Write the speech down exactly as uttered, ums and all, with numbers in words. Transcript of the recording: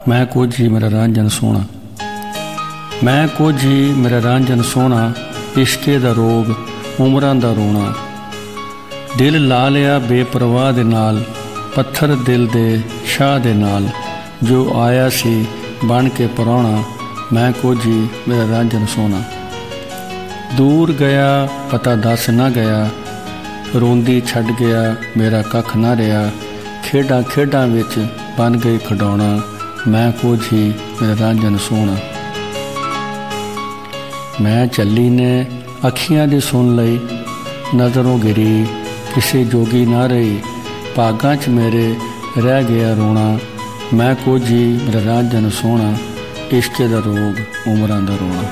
मैं कोझी मेरा रांझन सोना, मैं कोझी मेरा रांझन सोना, इश्के दा रोग उमरां दा रोना। दिल ला लिया बेपरवाह दे नाल, पत्थर दिल दे शाह दे नाल। जो आया सी बन के पराउणा, मैं कोझी मेरा रांझन सोना। दूर गया पता दस ना गया, रोंदी छड़ गया मेरा कख ना रहा। खेडां खेडां विच बन गई खडौना, मैं कोझी मेरा रांझन सोना। मैं चली ने अखियां दी सुन लई, नज़रों गिरी किसे जोगी ना रही। भागां च मेरे रह गया रोना, मैं कोझी मेरा रांझन सोना। इश्के दा रोग उमरां दा रोना।